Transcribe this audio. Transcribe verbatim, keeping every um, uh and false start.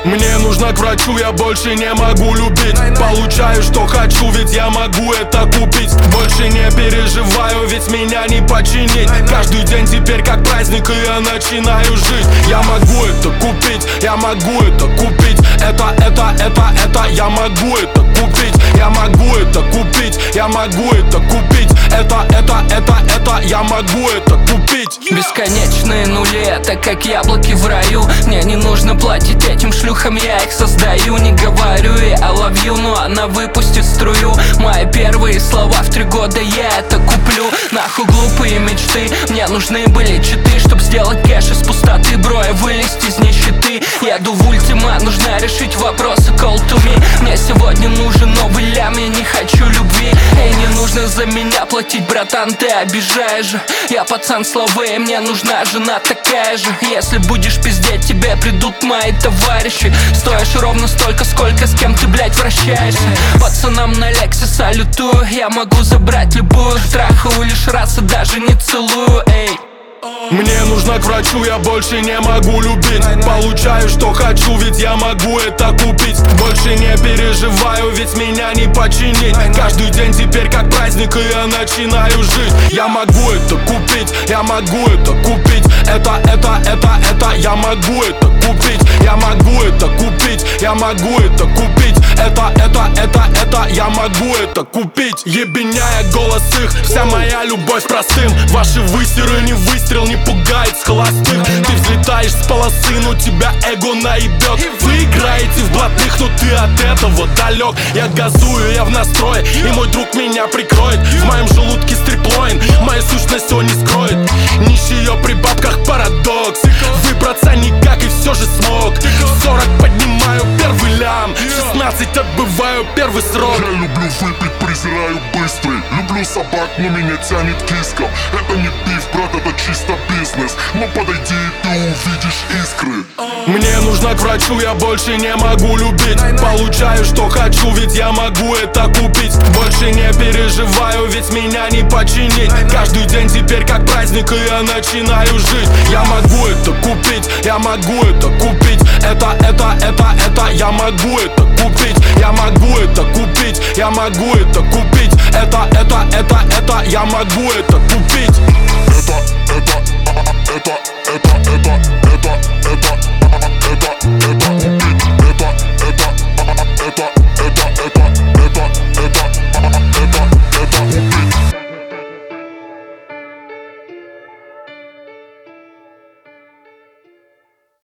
Мне нужно к врачу, я больше не могу любить. Получаю, что хочу, ведь я могу это купить. Больше не переживаю, ведь меня не починить. Каждый день теперь как праздник, и я начинаю жить. Я могу это купить, я могу это купить. Это, это, это, это, я могу это купить. Я могу это купить, я могу это купить. Это, это, это, это, я могу это купить. Бесконечные нули, это как яблоки в раю. Мне не нужно платить этим шлюхам, я их создаю. Не говорю и I love you, но она выпустит струю. Мои первые слова в три года, я это куплю. Нахуй глупые мечты, мне нужны были читы, чтоб сделать кэш из пустоты, бро, и вылезть из нищеты. Еду в ультима, нужно решить вопросы, call to me. Мне сегодня нужен новый лям, я не хочу любви. Эй, не нужно за меня платить, братан, ты обижаешь же. Я пацан словей, мне нужна жена такая же. Если будешь пиздеть, тебе придут мои товарищи. Стоишь ровно столько, сколько с кем ты, блять, вращаешься. Пацанам на лексе салютую, я могу забрать любую. Трахаю лишь раз и даже не целую, эй. Мне нужно к врачу, я больше не могу любить. Получаю, что хочу, ведь я могу это купить. Больше не переживаю, ведь меня не починить. Каждый день теперь как праздник, и я начинаю жить. Я могу это купить, я могу это купить. Это, это, это, это, я могу это купить. Я могу это купить, я могу это купить. Это, это, это, это, я могу это купить. Ебеняя голос их, вся моя любовь простым. Ваши высеры не выстрел, не пугает с холостых. Ты взлетаешь с полосы, но тебя эго наебет. Вы играете в блатных, но ты от этого далек. Я газую, я в настрое, и мой друг меня прикроет. В моем желудке стриплоин, моя сущность все не скроет. Нищие при бабках парадокс. Выбраться никак и все же смог. В сорок поднимаю первый лям, в шестнадцать отбываю первый срок. Я люблю выпить, презираю быстрый. Люблю собак, но меня тянет к искам. Это не пив, брат, это чисто бизнес. Но подойди и ты увидишь искры. Мне нужно к врачу, я больше не могу любить. Получаю, что хочу, ведь я могу это купить. Больше не переживаю, ведь меня не починить. Каждый день теперь как праздник, и я начинаю жить. Я могу это купить, я могу это купить. Это, это, это, это, я могу это купить. Я могу это купить, я могу это купить. Это, это, это, это, я могу это купить. Это, это, это, это, это, это, это, это, это, это